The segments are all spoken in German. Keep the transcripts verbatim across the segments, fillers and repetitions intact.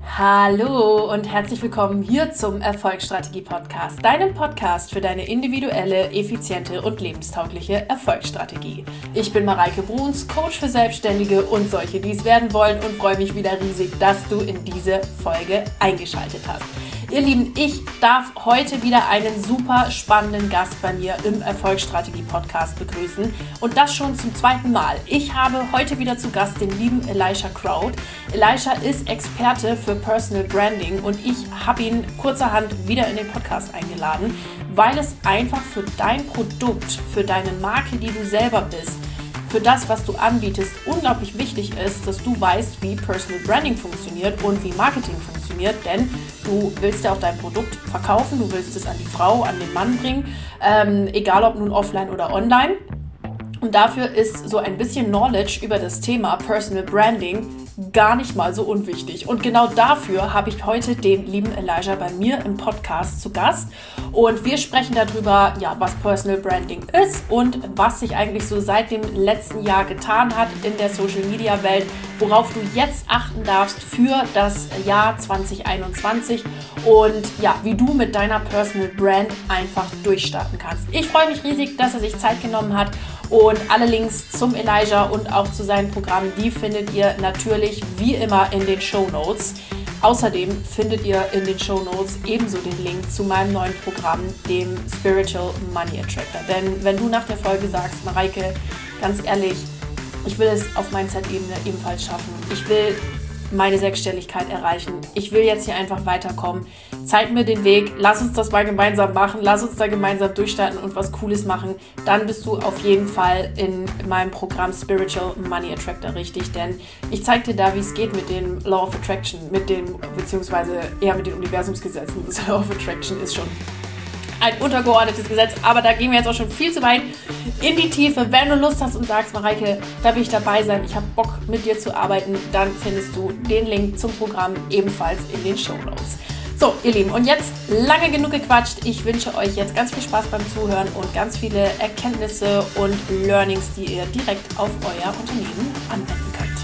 Hallo und herzlich willkommen hier zum Erfolgsstrategie-Podcast, deinem Podcast für deine individuelle, effiziente und lebenstaugliche Erfolgsstrategie. Ich bin Mareike Bruns, Coach für Selbstständige und solche, die es werden wollen, und freue mich wieder riesig, dass du in diese Folge eingeschaltet hast. Ihr Lieben, ich darf heute wieder einen super spannenden Gast bei mir im Erfolgsstrategie-Podcast begrüßen und das schon zum zweiten Mal. Ich habe heute wieder zu Gast den lieben Elisha Crowd. Elisha ist Experte für Personal Branding und ich habe ihn kurzerhand wieder in den Podcast eingeladen, weil es einfach für dein Produkt, für deine Marke, die du selber bist, für das, was du anbietest, unglaublich wichtig ist, dass du weißt, wie Personal Branding funktioniert und wie Marketing funktioniert, denn du willst ja auch dein Produkt verkaufen, du willst es an die Frau, an den Mann bringen, ähm, egal ob nun offline oder online. Und dafür ist so ein bisschen Knowledge über das Thema Personal Branding gar nicht mal so unwichtig. Und genau dafür habe ich heute den lieben Elisha bei mir im Podcast zu Gast. Und wir sprechen darüber, ja, was Personal Branding ist und was sich eigentlich so seit dem letzten Jahr getan hat in der Social Media Welt, worauf du jetzt achten darfst für das Jahr zwanzig einundzwanzig und ja, wie du mit deiner Personal Brand einfach durchstarten kannst. Ich freue mich riesig, dass er sich Zeit genommen hat. Und alle Links zum Elisha und auch zu seinen Programmen, die findet ihr natürlich wie immer in den Shownotes. Außerdem findet ihr in den Shownotes ebenso den Link zu meinem neuen Programm, dem Spiritual Money Attractor. Denn wenn du nach der Folge sagst, Mareike, ganz ehrlich, ich will es auf Mindset-Ebene ebenfalls schaffen. Ich will meine Sechsstelligkeit erreichen. Ich will jetzt hier einfach weiterkommen. Zeig mir den Weg. Lass uns das mal gemeinsam machen. Lass uns da gemeinsam durchstarten und was Cooles machen. Dann bist du auf jeden Fall in meinem Programm Spiritual Money Attractor richtig. Denn ich zeige dir da, wie es geht mit dem Law of Attraction, mit dem, beziehungsweise eher mit den Universumsgesetzen. Das Law of Attraction ist schon ein untergeordnetes Gesetz, aber da gehen wir jetzt auch schon viel zu weit in die Tiefe. Wenn du Lust hast und sagst, Mareike, da will ich dabei sein, ich habe Bock mit dir zu arbeiten, dann findest du den Link zum Programm ebenfalls in den Shownotes. So, ihr Lieben, und jetzt lange genug gequatscht. Ich wünsche euch jetzt ganz viel Spaß beim Zuhören und ganz viele Erkenntnisse und Learnings, die ihr direkt auf euer Unternehmen anwenden könnt.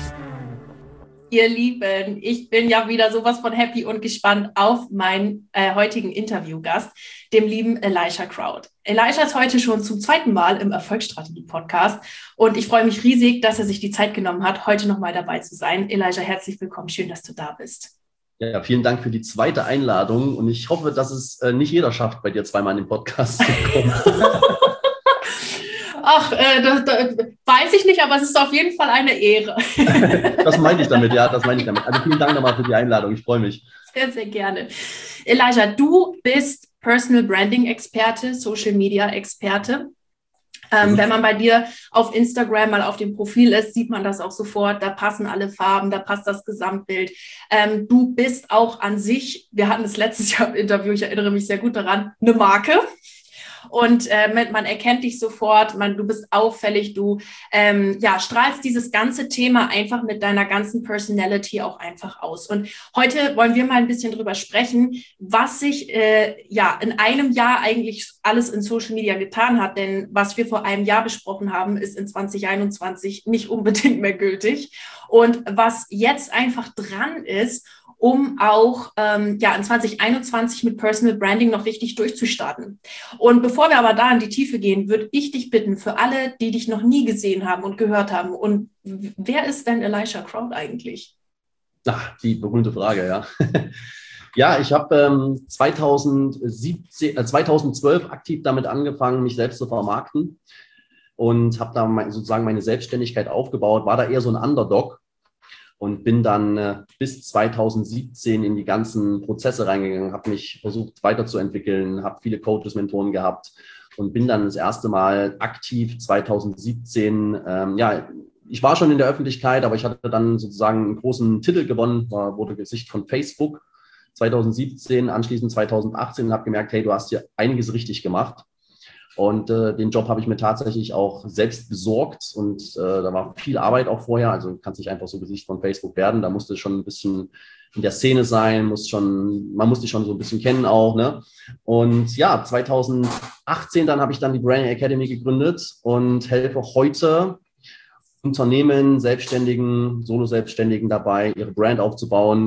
Ihr Lieben, ich bin ja wieder sowas von happy und gespannt auf meinen äh, heutigen Interviewgast, dem lieben Elisha Crowd. Elisha ist heute schon zum zweiten Mal im Erfolgsstrategie-Podcast und ich freue mich riesig, dass er sich die Zeit genommen hat, heute nochmal dabei zu sein. Elisha, herzlich willkommen, schön, dass du da bist. Ja, vielen Dank für die zweite Einladung und ich hoffe, dass es äh, nicht jeder schafft, bei dir zweimal in den Podcast zu kommen. Ach, äh, das, das weiß ich nicht, aber es ist auf jeden Fall eine Ehre. Das meine ich damit, ja, das meine ich damit. Also vielen Dank nochmal für die Einladung, ich freue mich. Sehr, sehr gerne. Elisha, du bist Personal Branding Experte, Social Media Experte. Ähm, mhm. Wenn man bei dir auf Instagram mal auf dem Profil ist, sieht man das auch sofort. Da passen alle Farben, da passt das Gesamtbild. Ähm, du bist auch an sich, wir hatten das letztes Jahr im Interview, ich erinnere mich sehr gut daran, eine Marke. Und äh, man erkennt dich sofort, man, du bist auffällig, du ähm, ja, strahlst dieses ganze Thema einfach mit deiner ganzen Personality auch einfach aus. Und heute wollen wir mal ein bisschen drüber sprechen, was sich äh, ja in einem Jahr eigentlich alles in Social Media getan hat. Denn was wir vor einem Jahr besprochen haben, ist in zwanzig einundzwanzig nicht unbedingt mehr gültig. Und was jetzt einfach dran ist, um auch ähm, ja, in zwanzig einundzwanzig mit Personal Branding noch richtig durchzustarten. Und bevor wir aber da in die Tiefe gehen, würde ich dich bitten, für alle, die dich noch nie gesehen haben und gehört haben, und wer ist denn Elisha Crowd eigentlich? Ach, die berühmte Frage, ja. Ja, ich habe ähm, zweitausendsiebzehn, äh, zweitausendzwölf aktiv damit angefangen, mich selbst zu vermarkten und habe da mein, sozusagen meine Selbstständigkeit aufgebaut, war da eher so ein Underdog. Und bin dann äh, bis zweitausendsiebzehn in die ganzen Prozesse reingegangen, habe mich versucht weiterzuentwickeln, habe viele Coaches, Mentoren gehabt und bin dann das erste Mal aktiv zweitausendsiebzehn, ähm, ja, ich war schon in der Öffentlichkeit, aber ich hatte dann sozusagen einen großen Titel gewonnen, war, wurde Gesicht von Facebook zweitausendsiebzehn, anschließend zweitausendachtzehn und habe gemerkt, hey, du hast hier einiges richtig gemacht. Und äh, den Job habe ich mir tatsächlich auch selbst besorgt und äh, da war viel Arbeit auch vorher. Also du kannst nicht einfach so Gesicht von Facebook werden. Da musste schon ein bisschen in der Szene sein, muss schon, man muss dich schon so ein bisschen kennen auch. Ne? Und ja, zweitausendachtzehn dann habe ich dann die Branding Academy gegründet und helfe heute Unternehmen, Selbstständigen, Solo-Selbstständigen dabei, ihre Brand aufzubauen,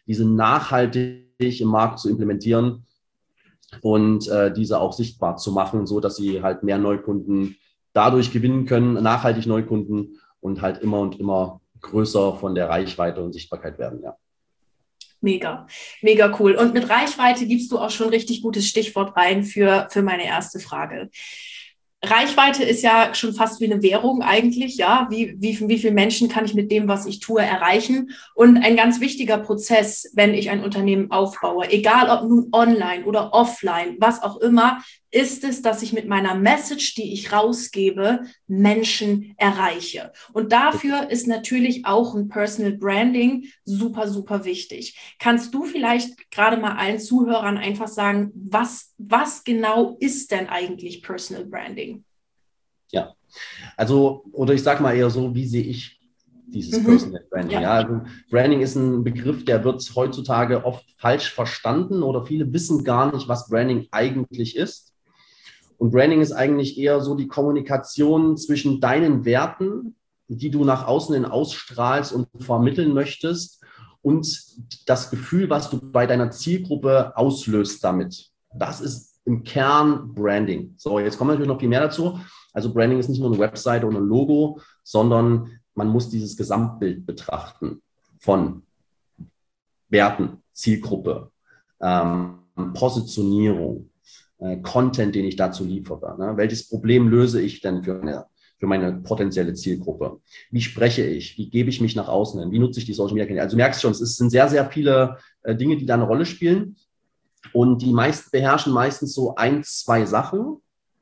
diese nachhaltig im Markt zu implementieren und äh, diese auch sichtbar zu machen, so dass sie halt mehr Neukunden dadurch gewinnen können, nachhaltig Neukunden und halt immer und immer größer von der Reichweite und Sichtbarkeit werden, ja. Mega, mega cool. Und mit Reichweite gibst du auch schon ein richtig gutes Stichwort rein für, für meine erste Frage. Reichweite ist ja schon fast wie eine Währung eigentlich, ja. Wie, wie, wie viele Menschen kann ich mit dem, was ich tue, erreichen? Und ein ganz wichtiger Prozess, wenn ich ein Unternehmen aufbaue, egal ob nun online oder offline, was auch immer, ist es, dass ich mit meiner Message, die ich rausgebe, Menschen erreiche. Und dafür ist natürlich auch ein Personal Branding super, super wichtig. Kannst du vielleicht gerade mal allen Zuhörern einfach sagen, was, was genau ist denn eigentlich Personal Branding? Ja, also, oder ich sage mal eher so, wie sehe ich dieses mhm. Personal Branding? Ja. Ja, also Branding ist ein Begriff, der wird heutzutage oft falsch verstanden oder viele wissen gar nicht, was Branding eigentlich ist. Und Branding ist eigentlich eher so die Kommunikation zwischen deinen Werten, die du nach außen hin ausstrahlst und vermitteln möchtest, und das Gefühl, was du bei deiner Zielgruppe auslöst damit. Das ist im Kern Branding. So, jetzt kommen natürlich noch viel mehr dazu. Also Branding ist nicht nur eine Webseite und ein Logo, sondern man muss dieses Gesamtbild betrachten von Werten, Zielgruppe, ähm, Positionierung, Content, den ich dazu liefere. Ne? Welches Problem löse ich denn für meine, für meine potenzielle Zielgruppe? Wie spreche ich? Wie gebe ich mich nach außen hin? Wie nutze ich die Social Media Kanäle? Also du merkst schon, es sind sehr, sehr viele äh, Dinge, die da eine Rolle spielen. Und die meisten beherrschen meistens so ein, zwei Sachen.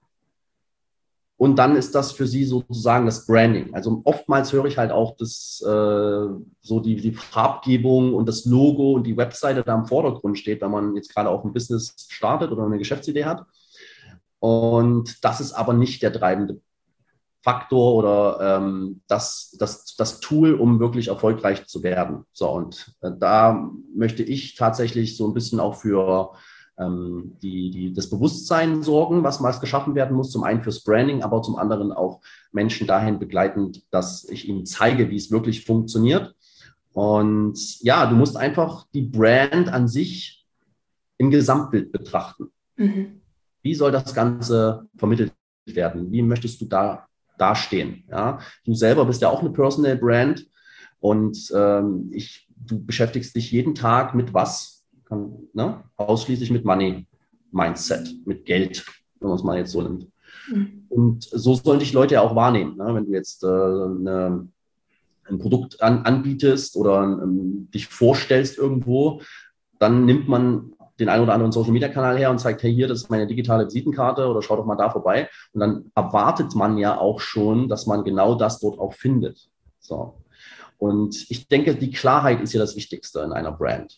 Und dann ist das für sie sozusagen das Branding. Also oftmals höre ich halt auch das, äh, so die, die Farbgebung und das Logo und die Webseite da im Vordergrund steht, wenn man jetzt gerade auch ein Business startet oder eine Geschäftsidee hat. Und das ist aber nicht der treibende Faktor oder ähm, das, das, das Tool, um wirklich erfolgreich zu werden. So, und äh, da möchte ich tatsächlich so ein bisschen auch für Die, die, das Bewusstsein sorgen, was mal geschaffen werden muss, zum einen fürs Branding, aber zum anderen auch Menschen dahin begleitend, dass ich ihnen zeige, wie es wirklich funktioniert. Und ja, du musst einfach die Brand an sich im Gesamtbild betrachten. Mhm. Wie soll das Ganze vermittelt werden? Wie möchtest du da dastehen? Ja? Du selber bist ja auch eine Personal Brand und ähm, ich, du beschäftigst dich jeden Tag mit was? Ne? Ausschließlich mit Money Mindset, mit Geld, wenn man es mal jetzt so nimmt. Mhm. Und so sollen dich Leute ja auch wahrnehmen. Ne? Wenn du jetzt äh, eine, ein Produkt an, anbietest oder ähm, dich vorstellst irgendwo, dann nimmt man den einen oder anderen Social-Media-Kanal her und zeigt, hey, hier, das ist meine digitale Visitenkarte oder schau doch mal da vorbei. Und dann erwartet man ja auch schon, dass man genau das dort auch findet. So. Und ich denke, die Klarheit ist ja das Wichtigste in einer Brand.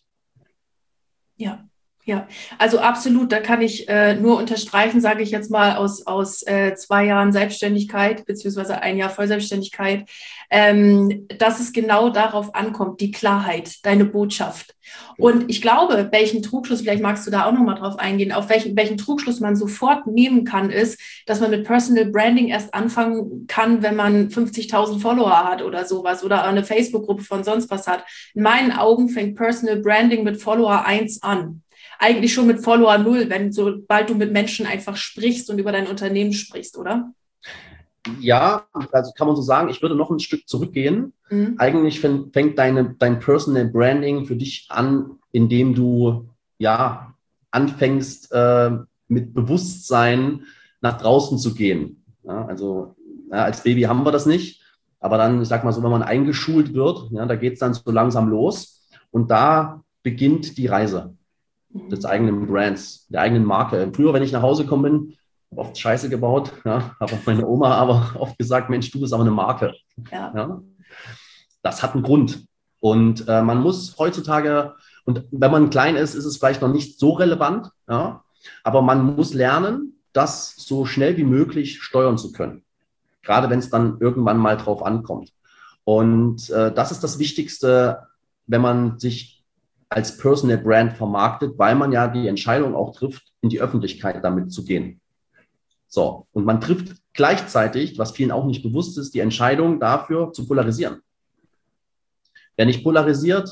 Ja, ja, also absolut, da kann ich äh, nur unterstreichen, sage ich jetzt mal, aus, aus äh, zwei Jahren Selbstständigkeit, beziehungsweise ein Jahr Vollselbstständigkeit, ähm, dass es genau darauf ankommt, die Klarheit, deine Botschaft. Und ich glaube, welchen Trugschluss, vielleicht magst du da auch nochmal drauf eingehen, auf welchen, welchen Trugschluss man sofort nehmen kann, ist, dass man mit Personal Branding erst anfangen kann, wenn man fünfzigtausend Follower hat oder sowas oder eine Facebook-Gruppe von sonst was hat. In meinen Augen fängt Personal Branding mit Follower eins an. Eigentlich schon mit Follower null, wenn sobald du mit Menschen einfach sprichst und über dein Unternehmen sprichst, oder? Ja, also kann man so sagen, ich würde noch ein Stück zurückgehen. Mhm. Eigentlich fängt deine, dein Personal Branding für dich an, indem du ja anfängst, äh, mit Bewusstsein nach draußen zu gehen. Ja, also ja, als Baby haben wir das nicht, aber dann, ich sag mal so, wenn man eingeschult wird, ja, da geht es dann so langsam los und da beginnt die Reise des eigenen Brands, der eigenen Marke. Früher, wenn ich nach Hause gekommen bin, habe oft Scheiße gebaut, ja, habe auch meine Oma aber oft gesagt, Mensch, du bist aber eine Marke. Ja. Ja, das hat einen Grund. Und äh, man muss heutzutage, und wenn man klein ist, ist es vielleicht noch nicht so relevant, ja, aber man muss lernen, das so schnell wie möglich steuern zu können. Gerade wenn es dann irgendwann mal drauf ankommt. Und äh, das ist das Wichtigste, wenn man sich als Personal Brand vermarktet, weil man ja die Entscheidung auch trifft, in die Öffentlichkeit damit zu gehen. So, und man trifft gleichzeitig, was vielen auch nicht bewusst ist, die Entscheidung dafür zu polarisieren. Wer nicht polarisiert,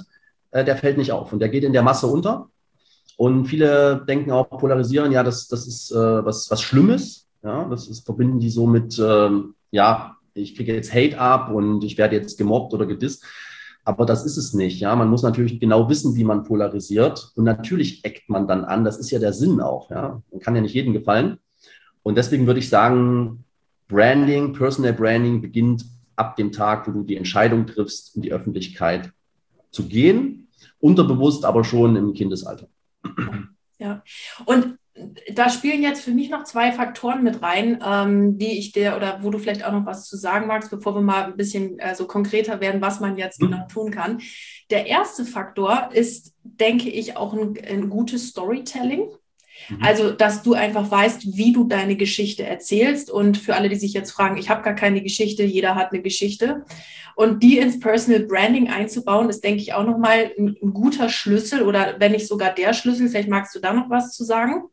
äh, der fällt nicht auf und der geht in der Masse unter. Und viele denken auch, polarisieren, ja, das, das ist äh, was, was Schlimmes. Ja, das ist, verbinden die so mit, ähm, ja, ich kriege jetzt Hate ab und ich werde jetzt gemobbt oder gedisst. Aber das ist es nicht. Ja, man muss natürlich genau wissen, wie man polarisiert. Und natürlich eckt man dann an. Das ist ja der Sinn auch. Ja, man kann ja nicht jedem gefallen. Und deswegen würde ich sagen, Branding, Personal Branding beginnt ab dem Tag, wo du die Entscheidung triffst, in die Öffentlichkeit zu gehen. Unterbewusst, aber schon im Kindesalter. Ja, und da spielen jetzt für mich noch zwei Faktoren mit rein, ähm, die ich dir oder wo du vielleicht auch noch was zu sagen magst, bevor wir mal ein bisschen äh, so konkreter werden, was man jetzt genau tun kann. Der erste Faktor ist, denke ich, auch ein, ein gutes Storytelling. Also, dass du einfach weißt, wie du deine Geschichte erzählst. Und für alle, die sich jetzt fragen, ich habe gar keine Geschichte, jeder hat eine Geschichte. Und die ins Personal Branding einzubauen, ist, denke ich, auch nochmal ein, ein guter Schlüssel oder wenn nicht sogar der Schlüssel. Vielleicht magst du da noch was zu sagen.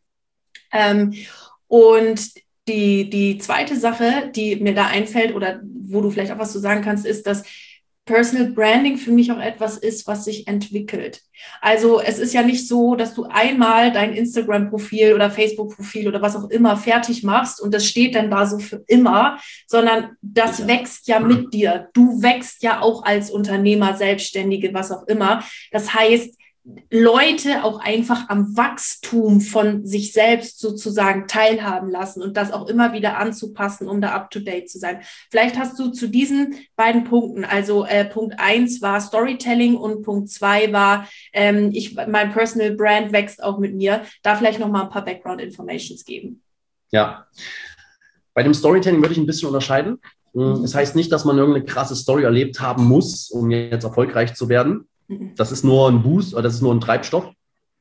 Ähm, und die, die zweite Sache, die mir da einfällt oder wo du vielleicht auch was zu sagen kannst, ist, dass Personal Branding für mich auch etwas ist, was sich entwickelt. Also es ist ja nicht so, dass du einmal dein Instagram-Profil oder Facebook-Profil oder was auch immer fertig machst und das steht dann da so für immer, sondern das ja. wächst ja mit dir. Du wächst ja auch als Unternehmer, Selbstständige, was auch immer. Das heißt, Leute auch einfach am Wachstum von sich selbst sozusagen teilhaben lassen und das auch immer wieder anzupassen, um da up-to-date zu sein. Vielleicht hast du zu diesen beiden Punkten, also äh, Punkt eins war Storytelling und Punkt zwei war, ähm, ich, mein Personal Brand wächst auch mit mir, da vielleicht noch mal ein paar Background-Informations geben. Ja, bei dem Storytelling würde ich ein bisschen unterscheiden. Das heißt nicht, dass man irgendeine krasse Story erlebt haben muss, um jetzt erfolgreich zu werden. Das ist nur ein Boost oder das ist nur ein Treibstoff.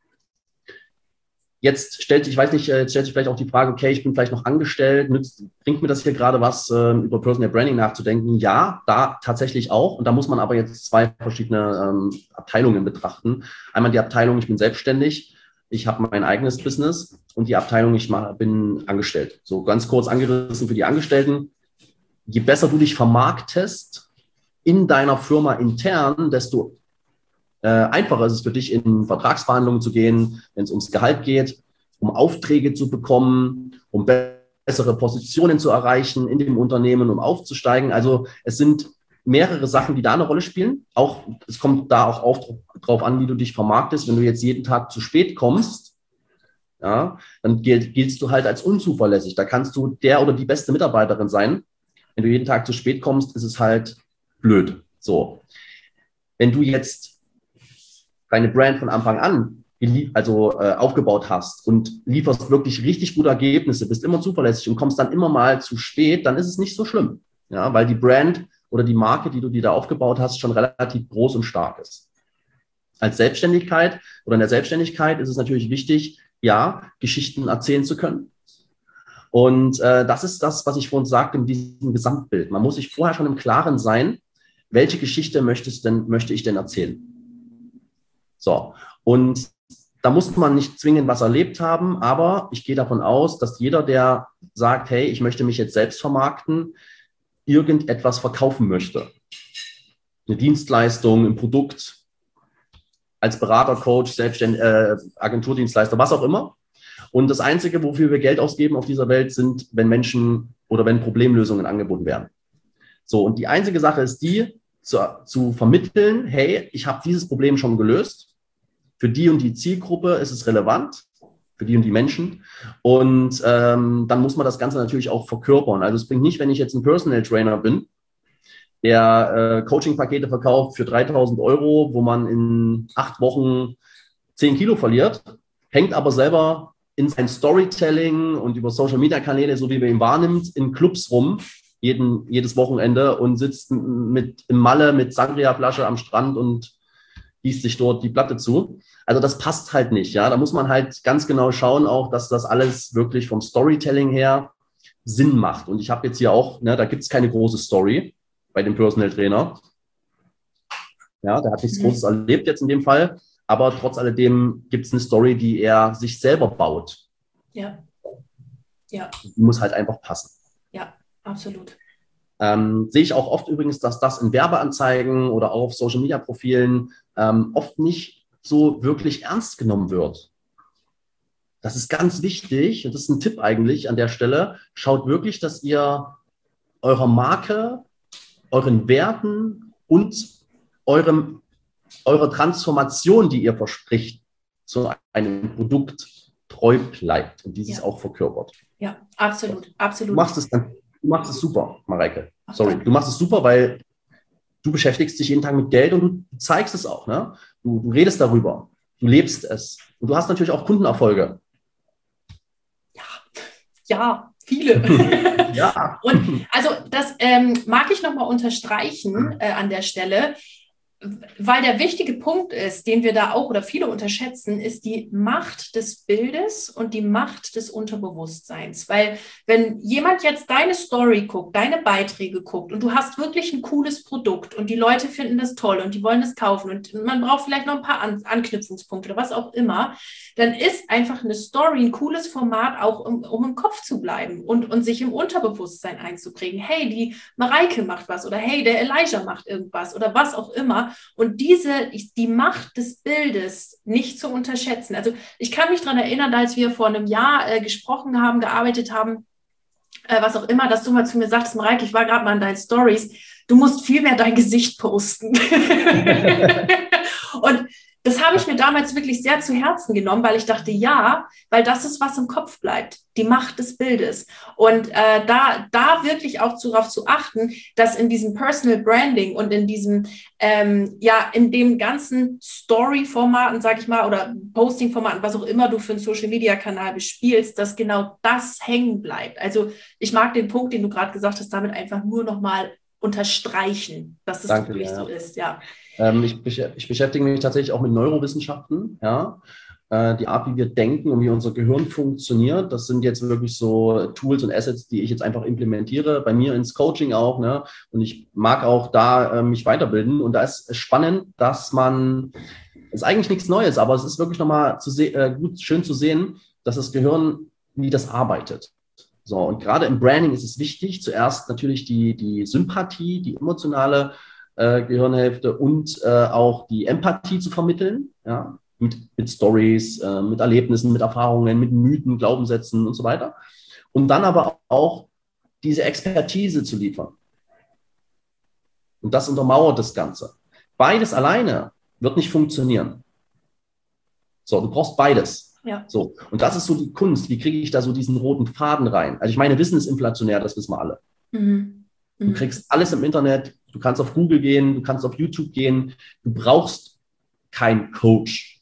Jetzt stellt sich, ich weiß nicht, jetzt stellt sich vielleicht auch die Frage, okay, ich bin vielleicht noch angestellt, nützt, bringt mir das hier gerade was, äh, über Personal Branding nachzudenken? Ja, da tatsächlich auch. Und da muss man aber jetzt zwei verschiedene ähm, Abteilungen betrachten. Einmal die Abteilung, ich bin selbstständig, ich habe mein eigenes Business und die Abteilung, ich mach, bin angestellt. So ganz kurz angerissen für die Angestellten. Je besser du dich vermarktest in deiner Firma intern, desto Äh, einfacher ist es für dich, in Vertragsverhandlungen zu gehen, wenn es ums Gehalt geht, um Aufträge zu bekommen, um bessere Positionen zu erreichen in dem Unternehmen, um aufzusteigen. Also es sind mehrere Sachen, die da eine Rolle spielen. Auch es kommt da auch auf, drauf an, wie du dich vermarktest. Wenn du jetzt jeden Tag zu spät kommst, ja, dann gilt, giltst du halt als unzuverlässig. Da kannst du der oder die beste Mitarbeiterin sein. Wenn du jeden Tag zu spät kommst, ist es halt blöd. So. Wenn du jetzt deine Brand von Anfang an also äh, aufgebaut hast und lieferst wirklich richtig gute Ergebnisse, bist immer zuverlässig und kommst dann immer mal zu spät, dann ist es nicht so schlimm. Ja, weil die Brand oder die Marke, die du dir da aufgebaut hast, schon relativ groß und stark ist. Als Selbstständigkeit oder in der Selbstständigkeit ist es natürlich wichtig, ja, Geschichten erzählen zu können. Und äh, das ist das, was ich vorhin sagte, mit diesem Gesamtbild. Man muss sich vorher schon im Klaren sein, welche Geschichte möchtest denn, möchte ich denn erzählen? So, und da muss man nicht zwingend was erlebt haben, aber ich gehe davon aus, dass jeder, der sagt, hey, ich möchte mich jetzt selbst vermarkten, irgendetwas verkaufen möchte. Eine Dienstleistung, ein Produkt, als Berater, Coach, Selbstständiger, äh, Agenturdienstleister, was auch immer. Und das Einzige, wofür wir Geld ausgeben auf dieser Welt, sind, wenn Menschen oder wenn Problemlösungen angeboten werden. So, und die einzige Sache ist die, zu, zu vermitteln, hey, ich habe dieses Problem schon gelöst. Für die und die Zielgruppe ist es relevant, für die und die Menschen. Und ähm, dann muss man das Ganze natürlich auch verkörpern. Also es bringt nicht, wenn ich jetzt ein Personal Trainer bin, der äh, Coaching-Pakete verkauft für dreitausend Euro, wo man in acht Wochen zehn Kilo verliert, hängt aber selber in sein Storytelling und über Social-Media-Kanäle, so wie man ihn wahrnimmt, in Clubs rum, jeden, jedes Wochenende und sitzt mit im Malle mit Sangria-Flasche am Strand und gießt sich dort die Platte zu. Also das passt halt nicht. Ja, da muss man halt ganz genau schauen auch, dass das alles wirklich vom Storytelling her Sinn macht. Und ich habe jetzt hier auch, ne, da gibt es keine große Story bei dem Personal Trainer. Ja, der hat nichts Großes erlebt jetzt in dem Fall. Aber trotz alledem gibt es eine Story, die er sich selber baut. Ja. Ja. Die muss halt einfach passen. Ja, absolut. Ähm, sehe ich auch oft übrigens, dass das in Werbeanzeigen oder auch auf Social-Media-Profilen ähm, oft nicht so wirklich ernst genommen wird. Das ist ganz wichtig und das ist ein Tipp eigentlich an der Stelle. Schaut wirklich, dass ihr eurer Marke, euren Werten und eurem, eurer Transformation, die ihr verspricht, zu einem Produkt treu bleibt und dieses ja. auch verkörpert. Ja, absolut, absolut. Du machst es, du machst es super, Mareike. Sorry, du machst es super, weil du beschäftigst dich jeden Tag mit Geld und du zeigst es auch. Ne? Du, du redest darüber, du lebst es und du hast natürlich auch Kundenerfolge. Ja, ja, viele. Ja. Und also das ähm, mag ich nochmal unterstreichen äh, an der Stelle, weil der wichtige Punkt ist, den wir da auch oder viele unterschätzen, ist die Macht des Bildes und die Macht des Unterbewusstseins. Weil wenn jemand jetzt deine Story guckt, deine Beiträge guckt und du hast wirklich ein cooles Produkt und die Leute finden das toll und die wollen das kaufen und man braucht vielleicht noch ein paar An- Anknüpfungspunkte oder was auch immer, dann ist einfach eine Story ein cooles Format auch, um, um im Kopf zu bleiben und, und sich im Unterbewusstsein einzuprägen. Hey, die Mareike macht was oder hey, der Elijah macht irgendwas oder was auch immer. Und diese, die Macht des Bildes nicht zu unterschätzen. Also ich kann mich daran erinnern, als wir vor einem Jahr äh, gesprochen haben, gearbeitet haben, äh, was auch immer, dass du mal zu mir sagst, Mareike, ich war gerade mal in deinen Stories, du musst viel mehr dein Gesicht posten. Und das habe ich mir damals wirklich sehr zu Herzen genommen, weil ich dachte, ja, weil das ist, was im Kopf bleibt, die Macht des Bildes. Und äh, da, da wirklich auch darauf zu achten, dass in diesem Personal Branding und in diesem, ähm, ja, in dem ganzen Story-Formaten, sag ich mal, oder Posting-Formaten, was auch immer du für einen Social-Media-Kanal bespielst, dass genau das hängen bleibt. Also ich mag den Punkt, den du gerade gesagt hast, damit einfach nur nochmal unterstreichen, dass es Danke, wirklich ja. so ist, ja. Ähm, ich, ich beschäftige mich tatsächlich auch mit Neurowissenschaften, ja. Äh, die Art, wie wir denken und wie unser Gehirn funktioniert, das sind jetzt wirklich so Tools und Assets, die ich jetzt einfach implementiere, bei mir ins Coaching auch, ne? Und ich mag auch da äh, mich weiterbilden. Und da ist es spannend, dass man, das ist eigentlich nichts Neues, aber es ist wirklich nochmal zu se- äh, gut, schön zu sehen, dass das Gehirn, wie das arbeitet. So, und gerade im Branding ist es wichtig, zuerst natürlich die, die Sympathie, die emotionale äh, Gehirnhälfte und äh, auch die Empathie zu vermitteln, ja, mit, mit Stories, äh, mit Erlebnissen, mit Erfahrungen, mit Mythen, Glaubenssätzen und so weiter. Und dann aber auch diese Expertise zu liefern. Und das untermauert das Ganze. Beides alleine wird nicht funktionieren. So, du brauchst beides. Ja. So, und das ist so die Kunst. Wie kriege ich da so diesen roten Faden rein? Also ich meine, Wissen ist inflationär, das wissen wir alle. Mhm. Mhm. Du kriegst alles im Internet, du kannst auf Google gehen, du kannst auf YouTube gehen. Du brauchst keinen Coach.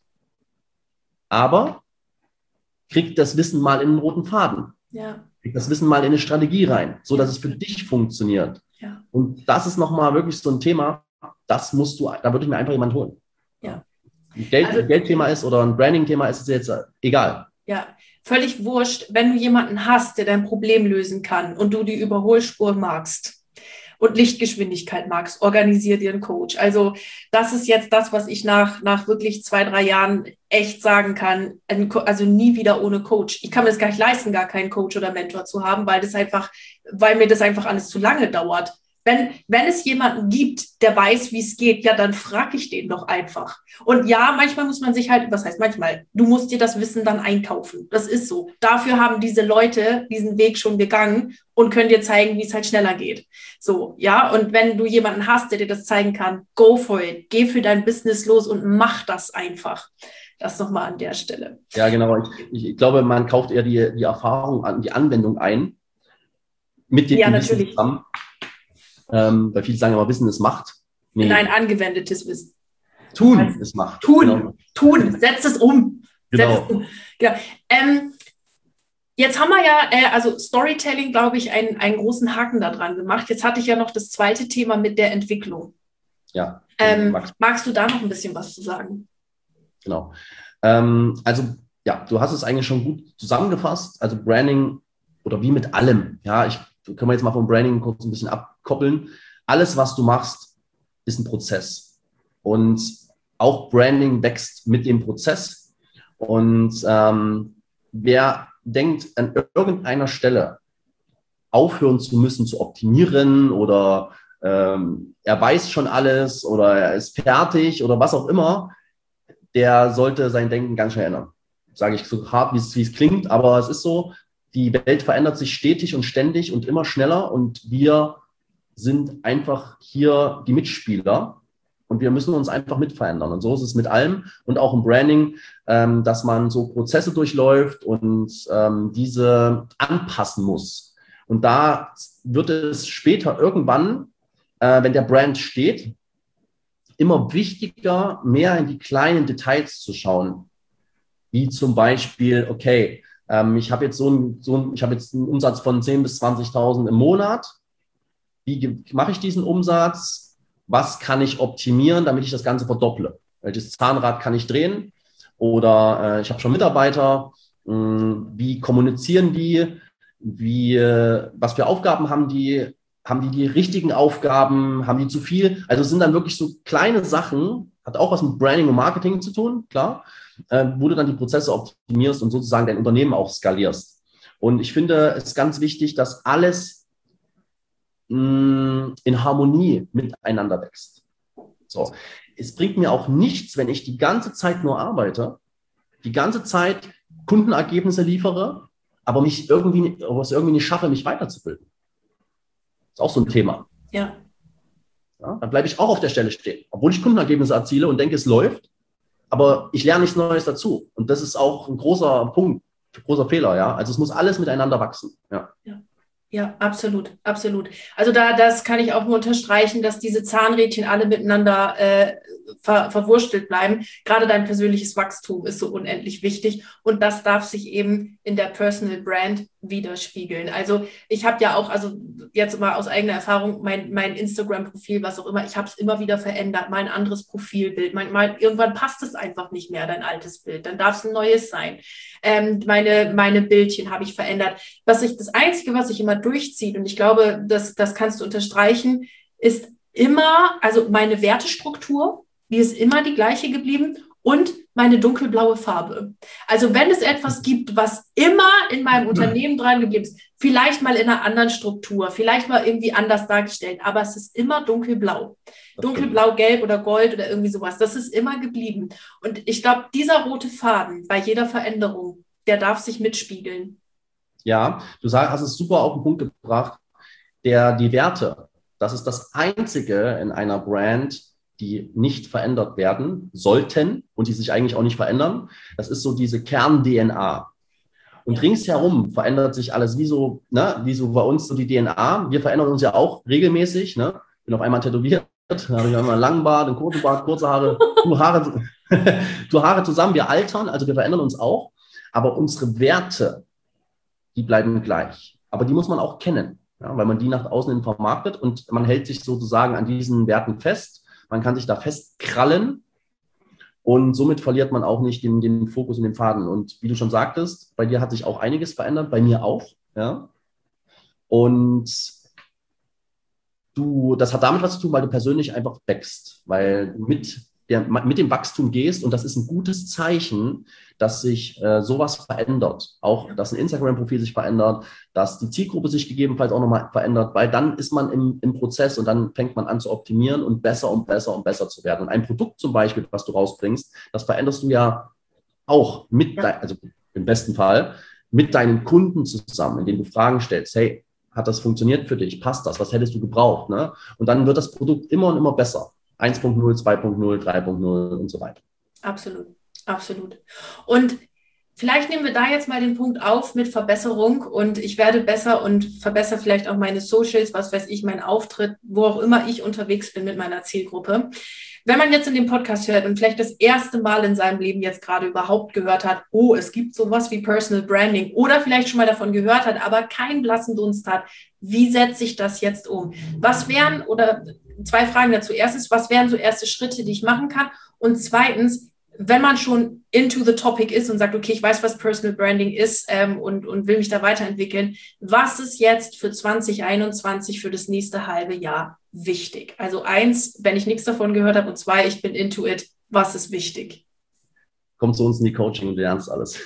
Aber krieg das Wissen mal in einen roten Faden. Ja. Krieg das Wissen mal in eine Strategie rein, so dass es für dich funktioniert. Ja. Und das ist nochmal wirklich so ein Thema, das musst du, da würde ich mir einfach jemand holen. Ja. Ein Geld, also, ein Geldthema ist oder ein Branding-Thema ist es jetzt egal. Ja, völlig wurscht, wenn du jemanden hast, der dein Problem lösen kann und du die Überholspur magst und Lichtgeschwindigkeit magst, organisier dir einen Coach. Also das ist jetzt das, was ich nach, nach wirklich zwei, drei Jahren echt sagen kann, also nie wieder ohne Coach. Ich kann mir das gar nicht leisten, gar keinen Coach oder Mentor zu haben, weil das einfach, weil mir das einfach alles zu lange dauert. Wenn, wenn es jemanden gibt, der weiß, wie es geht, ja, dann frage ich den doch einfach. Und ja, manchmal muss man sich halt, was heißt manchmal, du musst dir das Wissen dann einkaufen. Das ist so. Dafür haben diese Leute diesen Weg schon gegangen und können dir zeigen, wie es halt schneller geht. So, ja, und wenn du jemanden hast, der dir das zeigen kann, go for it. Geh für dein Business los und mach das einfach. Das nochmal an der Stelle. Ja, genau. Ich, ich glaube, man kauft eher die, die Erfahrung an, die Anwendung ein. Mit dem ja, Wissen natürlich. zusammen. Ähm, weil viele sagen immer, Wissen ist Macht. Nee. Nein, angewendetes Wissen. Tun also, ist Macht. Tun, genau. tun, setz es um. Genau. Setz es um. Genau. Ähm, jetzt haben wir ja, äh, also Storytelling, glaube ich, einen, einen großen Haken da dran gemacht. Jetzt hatte ich ja noch das zweite Thema mit der Entwicklung. Ja. Ähm, magst, magst du da noch ein bisschen was zu sagen? Genau. Ähm, also, ja, du hast es eigentlich schon gut zusammengefasst. Also Branding oder wie mit allem. Ja, ich können wir jetzt mal vom Branding kurz ein bisschen abkoppeln. Alles, was du machst, ist ein Prozess. Und auch Branding wächst mit dem Prozess. Und ähm, wer denkt, an irgendeiner Stelle aufhören zu müssen, zu optimieren oder ähm, er weiß schon alles oder er ist fertig oder was auch immer, der sollte sein Denken ganz schnell ändern. Sage ich so hart, wie es, wie es klingt, aber es ist so, die Welt verändert sich stetig und ständig und immer schneller und wir sind einfach hier die Mitspieler und wir müssen uns einfach mitverändern. Und so ist es mit allem und auch im Branding, ähm, dass man so Prozesse durchläuft und ähm, diese anpassen muss. Und da wird es später irgendwann, äh, wenn der Brand steht, immer wichtiger, mehr in die kleinen Details zu schauen. Wie zum Beispiel, okay, ähm, ich habe jetzt so einen, so ein, ich habe jetzt einen Umsatz von zehntausend bis zwanzigtausend im Monat. Wie mache ich diesen Umsatz? Was kann ich optimieren, damit ich das Ganze verdopple? Welches Zahnrad kann ich drehen? Oder äh, ich habe schon Mitarbeiter. Mh, wie kommunizieren die? Wie, äh, was für Aufgaben haben die? Haben die die richtigen Aufgaben? Haben die zu viel? Also es sind dann wirklich so kleine Sachen, hat auch was mit Branding und Marketing zu tun, klar, äh, wo du dann die Prozesse optimierst und sozusagen dein Unternehmen auch skalierst. Und ich finde es ganz wichtig, dass alles mh, in Harmonie miteinander wächst. So. Es bringt mir auch nichts, wenn ich die ganze Zeit nur arbeite, die ganze Zeit Kundenergebnisse liefere, aber mich irgendwie, aber es irgendwie nicht schaffe, mich weiterzubilden. Ist auch so ein Thema. Ja. Ja, dann bleibe ich auch auf der Stelle stehen, obwohl ich Kundenergebnisse erziele und denke, es läuft, aber ich lerne nichts Neues dazu. Und das ist auch ein großer Punkt, ein großer Fehler. Ja? Also es muss alles miteinander wachsen. Ja. Ja. Ja, absolut, absolut. Also da, das kann ich auch nur unterstreichen, dass diese Zahnrädchen alle miteinander äh, ver, verwurstelt bleiben. Gerade dein persönliches Wachstum ist so unendlich wichtig und das darf sich eben in der Personal Brand widerspiegeln. Also ich habe ja auch, also jetzt mal aus eigener Erfahrung, mein, mein Instagram-Profil, was auch immer, ich habe es immer wieder verändert, mal ein anderes Profilbild. Mal, mal, irgendwann passt es einfach nicht mehr, dein altes Bild, dann darf es ein neues sein. Ähm, meine, meine Bildchen habe ich verändert. Was ich, das Einzige, was ich immer durchzieht, und ich glaube, das, das kannst du unterstreichen, ist immer, also meine Wertestruktur, die ist immer die gleiche geblieben und meine dunkelblaue Farbe. Also wenn es etwas gibt, was immer in meinem Unternehmen dran geblieben ist, vielleicht mal in einer anderen Struktur, vielleicht mal irgendwie anders dargestellt, aber es ist immer dunkelblau. Dunkelblau, gelb oder gold oder irgendwie sowas. Das ist immer geblieben. Und ich glaube, dieser rote Faden bei jeder Veränderung, der darf sich mitspiegeln. Ja, du sag, hast es super auf den Punkt gebracht. Der, die Werte, das ist das Einzige in einer Brand, die nicht verändert werden sollten und die sich eigentlich auch nicht verändern. Das ist so diese Kern-D N A. Und ringsherum verändert sich alles wie so, ne, wie so bei uns so die D N A. Wir verändern uns ja auch regelmäßig. Ne? Bin auf einmal tätowiert, da habe ich einmal einen langen Bart, einen kurzen Bart, kurze Haare, du Haare, du Haare zusammen. Wir altern, also wir verändern uns auch. Aber unsere Werte, die bleiben gleich. Aber die muss man auch kennen, ja, weil man die nach außen hin vermarktet und man hält sich sozusagen an diesen Werten fest. Man kann sich da festkrallen und somit verliert man auch nicht den, den Fokus und den Faden. Und wie du schon sagtest, bei dir hat sich auch einiges verändert, bei mir auch. Ja? Und du, das hat damit was zu tun, weil du persönlich einfach wächst, weil du mit, der, mit dem Wachstum gehst und das ist ein gutes Zeichen, dass sich äh, sowas verändert. Auch, dass ein Instagram-Profil sich verändert, dass die Zielgruppe sich gegebenenfalls auch nochmal verändert, weil dann ist man im, im Prozess und dann fängt man an zu optimieren und besser und besser und besser zu werden. Und ein Produkt zum Beispiel, was du rausbringst, das veränderst du ja auch mit, ja. Dein, also im besten Fall, mit deinen Kunden zusammen, indem du Fragen stellst. Hey, hat das funktioniert für dich? Passt das? Was hättest du gebraucht? Ne? Und dann wird das Produkt immer und immer besser. eins Punkt null, zwei Punkt null, drei Punkt null und so weiter. Absolut. Absolut. Und vielleicht nehmen wir da jetzt mal den Punkt auf mit Verbesserung und ich werde besser und verbessere vielleicht auch meine Socials, was weiß ich, meinen Auftritt, wo auch immer ich unterwegs bin mit meiner Zielgruppe. Wenn man jetzt in dem Podcast hört und vielleicht das erste Mal in seinem Leben jetzt gerade überhaupt gehört hat, oh, es gibt sowas wie Personal Branding oder vielleicht schon mal davon gehört hat, aber keinen blassen Dunst hat, wie setze ich das jetzt um? Was wären, oder zwei Fragen dazu. Erstens, was wären so erste Schritte, die ich machen kann? Und zweitens, wenn man schon into the topic ist und sagt, okay, ich weiß, was Personal Branding ist ähm, und, und will mich da weiterentwickeln, was ist jetzt für zwanzig einundzwanzig, für das nächste halbe Jahr wichtig? Also eins, wenn ich nichts davon gehört habe und zwei, ich bin into it, was ist wichtig? Komm zu uns in die Coaching und du lernst alles.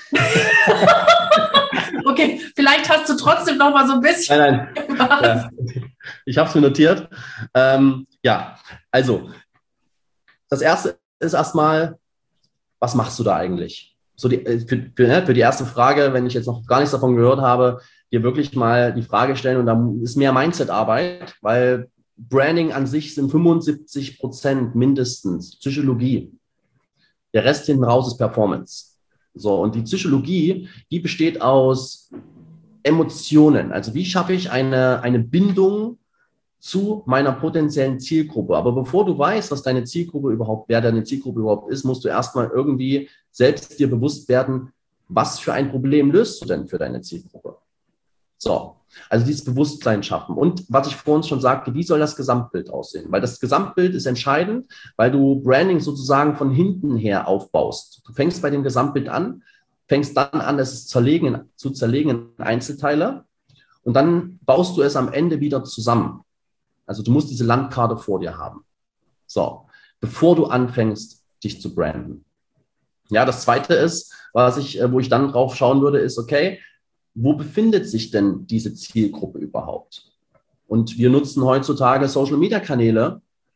Okay, vielleicht hast du trotzdem noch mal so ein bisschen Nein, nein. was. Ja. Ich habe es mir notiert. Ähm, ja, also das erste ist erstmal, was machst du da eigentlich? So die, für, für, für die erste Frage, wenn ich jetzt noch gar nichts davon gehört habe, dir wirklich mal die Frage stellen, und da ist mehr Mindset-Arbeit, weil Branding an sich sind fünfundsiebzig Prozent mindestens Psychologie. Der Rest hinten raus ist Performance. So, und die Psychologie, die besteht aus Emotionen. Also wie schaffe ich eine, eine Bindung zu meiner potenziellen Zielgruppe? Aber bevor du weißt, was deine Zielgruppe überhaupt, wer deine Zielgruppe überhaupt ist, musst du erstmal irgendwie selbst dir bewusst werden, was für ein Problem löst du denn für deine Zielgruppe? So, also dieses Bewusstsein schaffen. Und was ich vorhin schon sagte, wie soll das Gesamtbild aussehen? Weil das Gesamtbild ist entscheidend, weil du Branding sozusagen von hinten her aufbaust. Du fängst bei dem Gesamtbild an, fängst dann an, es zerlegen, zu zerlegen in Einzelteile, und dann baust du es am Ende wieder zusammen. Also du musst diese Landkarte vor dir haben. So, bevor du anfängst, dich zu branden. Ja, das Zweite ist, was ich, wo ich dann drauf schauen würde, ist, okay, wo befindet sich denn diese Zielgruppe überhaupt? Und wir nutzen heutzutage Social-Media-Kanäle,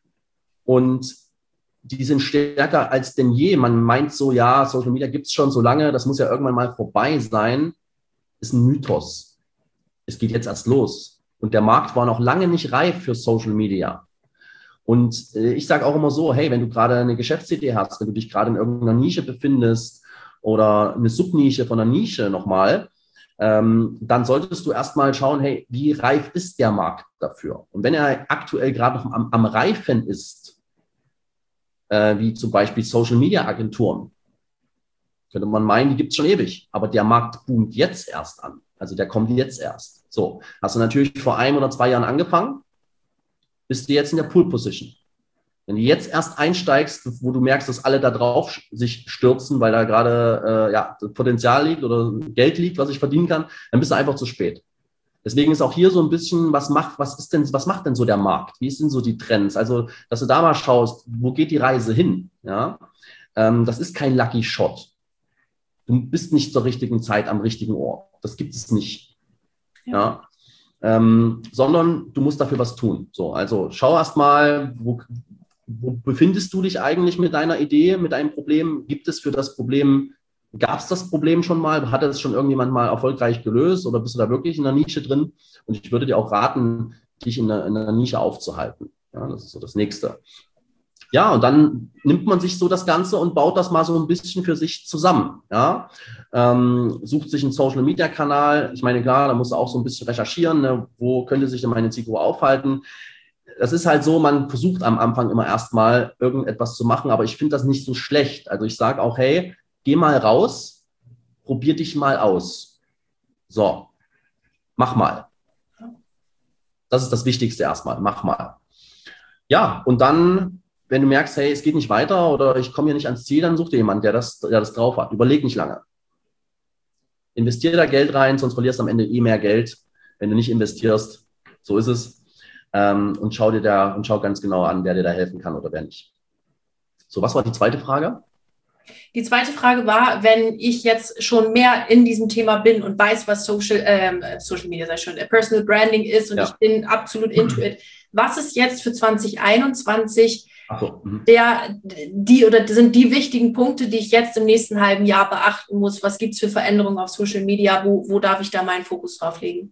und die sind stärker als denn je. Man meint so, ja, Social Media gibt es schon so lange, das muss ja irgendwann mal vorbei sein. Ist ein Mythos. Es geht jetzt erst los. Und der Markt war noch lange nicht reif für Social Media. Und äh, ich sage auch immer so, hey, wenn du gerade eine Geschäftsidee hast, wenn du dich gerade in irgendeiner Nische befindest oder eine Subnische von einer Nische nochmal, ähm, dann solltest du erstmal schauen, hey, wie reif ist der Markt dafür? Und wenn er aktuell gerade noch am, am Reifen ist, äh, wie zum Beispiel Social-Media-Agenturen, könnte man meinen, die gibt es schon ewig, aber der Markt boomt jetzt erst an. Also der kommt jetzt erst. So, hast du natürlich vor einem oder zwei Jahren angefangen, bist du jetzt in der Pool-Position. Wenn du jetzt erst einsteigst, wo du merkst, dass alle da drauf sich stürzen, weil da gerade äh, ja, Potenzial liegt oder Geld liegt, was ich verdienen kann, dann bist du einfach zu spät. Deswegen ist auch hier so ein bisschen, was macht, was ist denn, was macht denn so der Markt? Wie sind so die Trends? Also, dass du da mal schaust, wo geht die Reise hin? Ja, ähm, das ist kein Lucky Shot. Du bist nicht zur richtigen Zeit am richtigen Ort. Das gibt es nicht. Ja. Ja. Ähm, sondern du musst dafür was tun. So, also schau erst mal, wo, wo befindest du dich eigentlich mit deiner Idee, mit deinem Problem? Gibt es für das Problem, gab es das Problem schon mal? Hat es schon irgendjemand mal erfolgreich gelöst, oder bist du da wirklich in der Nische drin? Und ich würde dir auch raten, dich in einer, in einer Nische aufzuhalten. Ja, das ist so das Nächste. Ja, und dann nimmt man sich so das Ganze und baut das mal so ein bisschen für sich zusammen. Ja? Ähm, sucht sich einen Social-Media-Kanal. Ich meine, klar, da musst du auch so ein bisschen recherchieren, ne? Wo könnte sich denn meine Zielgruppe aufhalten. Das ist halt so, man versucht am Anfang immer erstmal irgendetwas zu machen, aber ich finde das nicht so schlecht. Also ich sage auch, hey, geh mal raus, probier dich mal aus. So, mach mal. Das ist das Wichtigste erstmal, mach mal. Ja, und dann, wenn du merkst, hey, es geht nicht weiter oder ich komme hier nicht ans Ziel, dann such dir jemanden, der das, der das drauf hat. Überleg nicht lange. Investier da Geld rein, sonst verlierst du am Ende eh mehr Geld, wenn du nicht investierst. So ist es. Ähm, und schau dir da und schau ganz genau an, wer dir da helfen kann oder wer nicht. So, was war die zweite Frage? Die zweite Frage war, wenn ich jetzt schon mehr in diesem Thema bin und weiß, was Social, ähm, Social Media, sei schon, Personal Branding ist, und ja, ich bin absolut into it. Was ist jetzt für zwanzig einundzwanzig Ach so, der, die oder sind die wichtigen Punkte, die ich jetzt im nächsten halben Jahr beachten muss? Was gibt es für Veränderungen auf Social Media? Wo, wo darf ich da meinen Fokus drauf legen?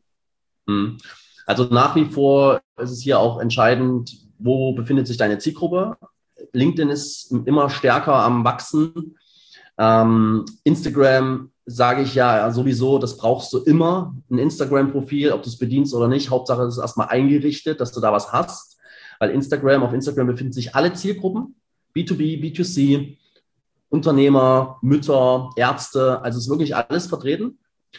Also nach wie vor ist es hier auch entscheidend, wo befindet sich deine Zielgruppe? LinkedIn ist immer stärker am Wachsen. Ähm, Instagram sage ich ja sowieso, das brauchst du immer, ein Instagram-Profil, ob du es bedienst oder nicht. Hauptsache, es ist erstmal eingerichtet, dass du da was hast. Weil Instagram, auf Instagram befinden sich alle Zielgruppen, B zwei B, B zwei C, Unternehmer, Mütter, Ärzte, also ist wirklich alles vertreten.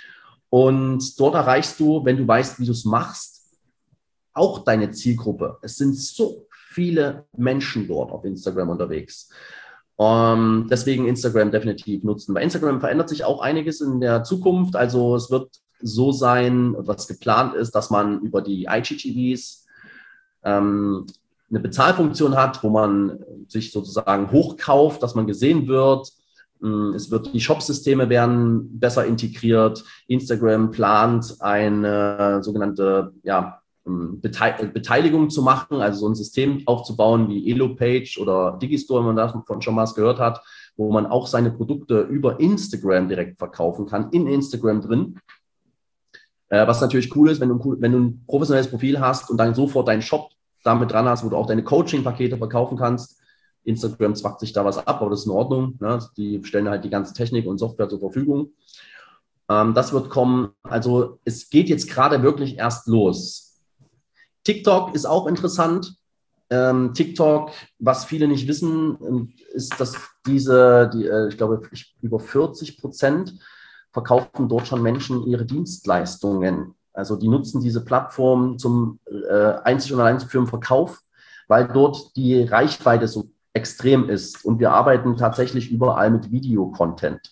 Und dort erreichst du, wenn du weißt, wie du es machst, auch deine Zielgruppe. Es sind so viele Menschen dort auf Instagram unterwegs. Um, deswegen Instagram definitiv nutzen. Bei Instagram verändert sich auch einiges in der Zukunft. Also es wird so sein, was geplant ist, dass man über die I G T Vs ähm, eine Bezahlfunktion hat, wo man sich sozusagen hochkauft, dass man gesehen wird. Es wird, die Shop-Systeme werden besser integriert. Instagram plant eine sogenannte ja, Bete- Beteiligung zu machen, also so ein System aufzubauen wie Elo-Page oder Digistore, wenn man davon schon mal was gehört hat, wo man auch seine Produkte über Instagram direkt verkaufen kann, in Instagram drin. Äh, was natürlich cool ist, wenn du, wenn du ein professionelles Profil hast und dann sofort deinen Shop damit dran hast, wo du auch deine Coaching-Pakete verkaufen kannst. Instagram zwackt sich da was ab, aber das ist in Ordnung. Ne? Die stellen halt die ganze Technik und Software zur Verfügung. Ähm, das wird kommen. Also es geht jetzt gerade wirklich erst los. TikTok ist auch interessant. Ähm, TikTok, was viele nicht wissen, ist, dass diese, die, äh, ich glaube, über vierzig Prozent verkaufen dort schon Menschen ihre Dienstleistungen. Also die nutzen diese Plattform zum äh, einzig und allein für den Verkauf, weil dort die Reichweite so extrem ist. Und wir arbeiten tatsächlich überall mit Videocontent.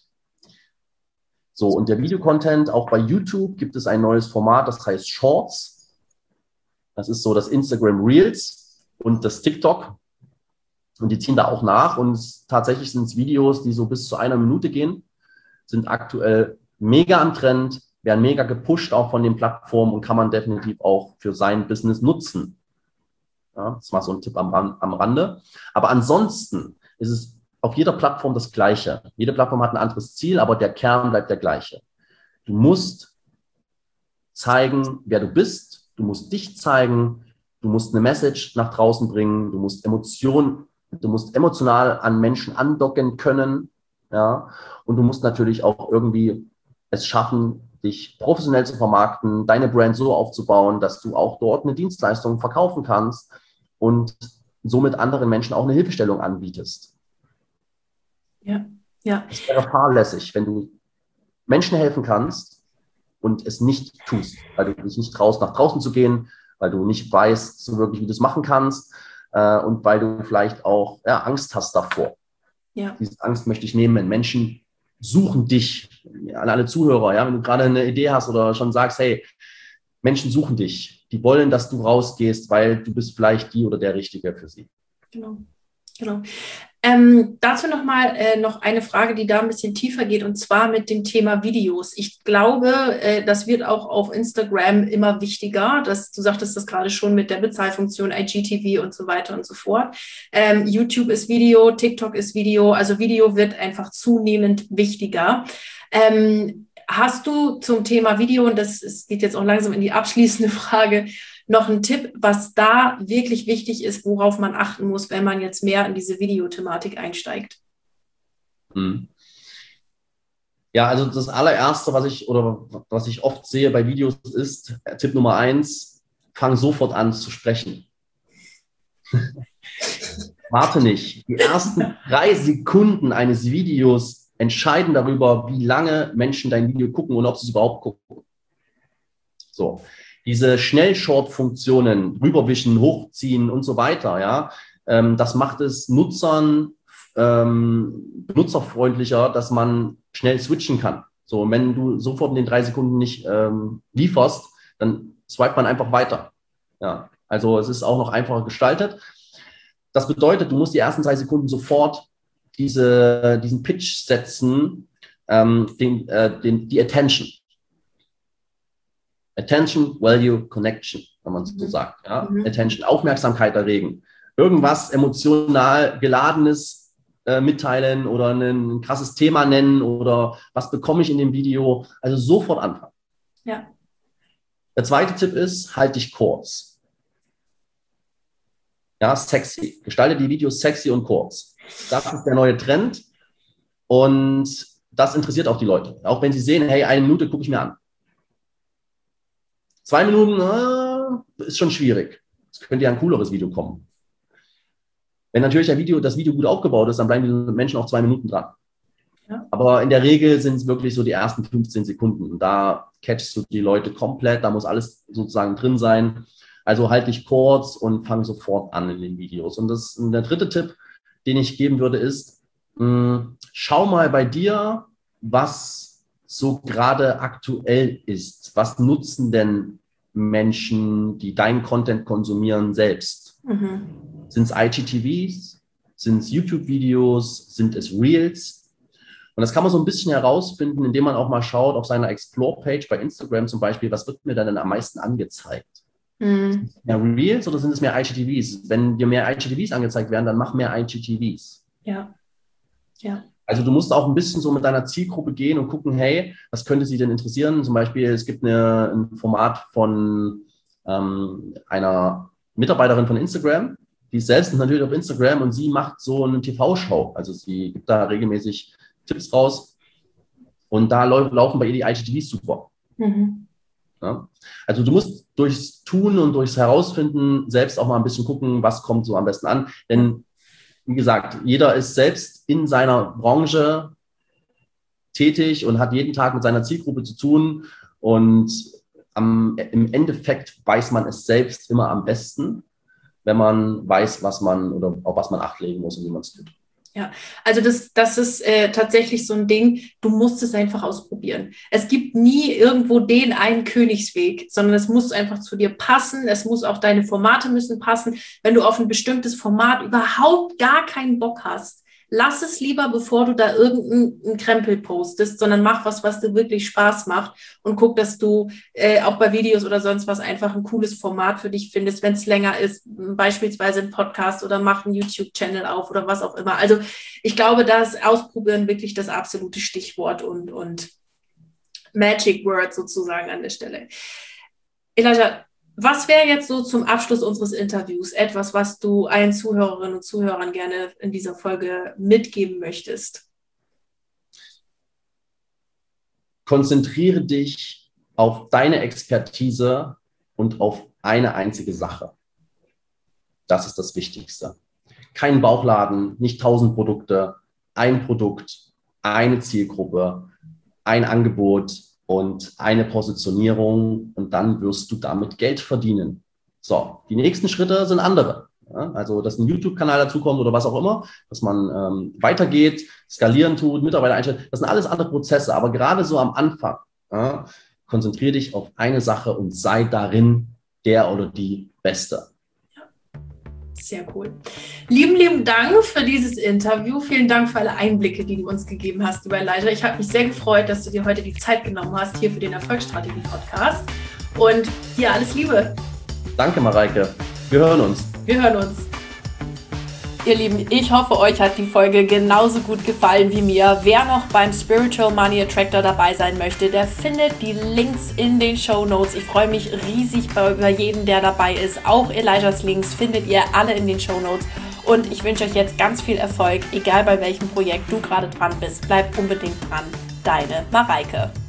So, und der Videocontent, auch bei YouTube gibt es ein neues Format, das heißt Shorts. Das ist so das Instagram Reels und das TikTok. Und die ziehen da auch nach. Und tatsächlich sind es Videos, die so bis zu einer Minute gehen, sind aktuell mega am Trend, werden mega gepusht auch von den Plattformen und kann man definitiv auch für sein Business nutzen. Ja, das ist mal so ein Tipp am, am Rande. Aber ansonsten ist es auf jeder Plattform das Gleiche. Jede Plattform hat ein anderes Ziel, aber der Kern bleibt der gleiche. Du musst zeigen, wer du bist. Du musst dich zeigen, du musst eine Message nach draußen bringen, du musst Emotionen, du musst emotional an Menschen andocken können, ja, und du musst natürlich auch irgendwie es schaffen, dich professionell zu vermarkten, deine Brand so aufzubauen, dass du auch dort eine Dienstleistung verkaufen kannst und somit anderen Menschen auch eine Hilfestellung anbietest. Ja, ja. Es wäre fahrlässig, wenn du Menschen helfen kannst und es nicht tust, weil du dich nicht traust, nach draußen zu gehen, weil du nicht weißt, so wirklich, wie du es machen kannst äh, und weil du vielleicht auch ja, Angst hast davor. Ja. Diese Angst möchte ich nehmen. Menschen suchen dich, an alle Zuhörer, ja, wenn du gerade eine Idee hast oder schon sagst, hey, Menschen suchen dich, die wollen, dass du rausgehst, weil du bist vielleicht die oder der Richtige für sie. Genau, genau. Ähm, dazu nochmal äh, noch eine Frage, die da ein bisschen tiefer geht, und zwar mit dem Thema Videos. Ich glaube, äh, das wird auch auf Instagram immer wichtiger. Das, du sagtest das gerade schon mit der Bezahlfunktion, I G T V und so weiter und so fort. Ähm, YouTube ist Video, TikTok ist Video, also Video wird einfach zunehmend wichtiger. Ähm, hast du zum Thema Video, und das, das geht jetzt auch langsam in die abschließende Frage, noch ein Tipp, was da wirklich wichtig ist, worauf man achten muss, wenn man jetzt mehr in diese Videothematik einsteigt? Hm. Ja, also das allererste, was ich oder was ich oft sehe bei Videos ist, Tipp Nummer eins, fang sofort an zu sprechen. Warte nicht. Die ersten drei Sekunden eines Videos entscheiden darüber, wie lange Menschen dein Video gucken und ob sie es überhaupt gucken. So. Diese Schnell-Short-Funktionen, rüberwischen, hochziehen und so weiter, ja, ähm, das macht es Nutzern ähm, benutzerfreundlicher, dass man schnell switchen kann. So, wenn du sofort in den drei Sekunden nicht ähm, lieferst, dann swipet man einfach weiter. Ja, also es ist auch noch einfacher gestaltet. Das bedeutet, du musst die ersten drei Sekunden sofort diese, diesen Pitch setzen, ähm, den, äh, den, die Attention. Attention, Value, Connection, wenn man es so sagt. Ja? Mhm. Attention, Aufmerksamkeit erregen. Irgendwas emotional Geladenes äh, mitteilen oder ein, ein krasses Thema nennen oder was bekomme ich in dem Video. Also sofort anfangen. Ja. Der zweite Tipp ist, halt dich kurz. Ja, sexy. Gestalte die Videos sexy und kurz. Das ist der neue Trend und das interessiert auch die Leute. Auch wenn sie sehen, hey, eine Minute gucke ich mir an. Zwei Minuten äh, ist schon schwierig. Es könnte ja ein cooleres Video kommen. Wenn natürlich ein Video, das Video gut aufgebaut ist, dann bleiben die Menschen auch zwei Minuten dran. Ja. Aber in der Regel sind es wirklich so die ersten fünfzehn Sekunden. Und da catchst du die Leute komplett. Da muss alles sozusagen drin sein. Also halt dich kurz und fang sofort an in den Videos. Und das, und der dritte Tipp, den ich geben würde, ist, mh, schau mal bei dir, was so gerade aktuell ist. Was nutzen denn Menschen, die deinen Content konsumieren, selbst? Mhm. Sind es I G T Vs? Sind es YouTube-Videos? Sind es Reels? Und das kann man so ein bisschen herausfinden, indem man auch mal schaut auf seiner Explore-Page bei Instagram zum Beispiel, was wird mir denn am meisten angezeigt? Mhm. Mehr Reels oder sind es mehr I G T Vs? Wenn dir mehr I G T Vs angezeigt werden, dann mach mehr I G T Vs. Ja, ja. Also du musst auch ein bisschen so mit deiner Zielgruppe gehen und gucken, hey, was könnte sie denn interessieren? Zum Beispiel, es gibt eine, ein Format von ähm, einer Mitarbeiterin von Instagram, die ist selbst natürlich auf Instagram und sie macht so eine T V-Show. Also sie gibt da regelmäßig Tipps raus und da lau- laufen bei ihr die I G T Vs super. Mhm. Ja? Also du musst durchs Tun und durchs Herausfinden selbst auch mal ein bisschen gucken, was kommt so am besten an. Denn wie gesagt, jeder ist selbst in seiner Branche tätig und hat jeden Tag mit seiner Zielgruppe zu tun. Und am, im Endeffekt weiß man es selbst immer am besten, wenn man weiß, was man oder auf was man Acht legen muss und wie man es tut. Ja, also das, das ist äh, tatsächlich so ein Ding, du musst es einfach ausprobieren. Es gibt nie irgendwo den einen Königsweg, sondern es muss einfach zu dir passen, es muss auch, deine Formate müssen passen. Wenn du auf ein bestimmtes Format überhaupt gar keinen Bock hast, lass es lieber, bevor du da irgendeinen Krempel postest, sondern mach was, was dir wirklich Spaß macht und guck, dass du äh, auch bei Videos oder sonst was einfach ein cooles Format für dich findest, wenn es länger ist, beispielsweise ein Podcast oder mach einen YouTube-Channel auf oder was auch immer. Also ich glaube, da ist Ausprobieren wirklich das absolute Stichwort und, und Magic Word sozusagen an der Stelle. Elijah, was wäre jetzt so zum Abschluss unseres Interviews etwas, was du allen Zuhörerinnen und Zuhörern gerne in dieser Folge mitgeben möchtest? Konzentriere dich auf deine Expertise und auf eine einzige Sache. Das ist das Wichtigste. Kein Bauchladen, nicht tausend Produkte, ein Produkt, eine Zielgruppe, ein Angebot und eine Positionierung und dann wirst du damit Geld verdienen. So, die nächsten Schritte sind andere. Ja, also, dass ein YouTube-Kanal dazukommt oder was auch immer, dass man ähm, weitergeht, skalieren tut, Mitarbeiter einstellt. Das sind alles andere Prozesse, aber gerade so am Anfang, ja, konzentriere dich auf eine Sache und sei darin der oder die Beste. Sehr cool. Lieben, lieben Dank für dieses Interview. Vielen Dank für alle Einblicke, die du uns gegeben hast, lieber Elijah. Ich habe mich sehr gefreut, dass du dir heute die Zeit genommen hast hier für den Erfolgsstrategie-Podcast. Und dir alles Liebe. Danke, Mareike. Wir hören uns. Wir hören uns. Ihr Lieben, ich hoffe, euch hat die Folge genauso gut gefallen wie mir. Wer noch beim Spiritual Money Attractor dabei sein möchte, der findet die Links in den Shownotes. Ich freue mich riesig über jeden, der dabei ist. Auch Elijahs Links findet ihr alle in den Shownotes. Und ich wünsche euch jetzt ganz viel Erfolg, egal bei welchem Projekt du gerade dran bist. Bleibt unbedingt dran. Deine Mareike.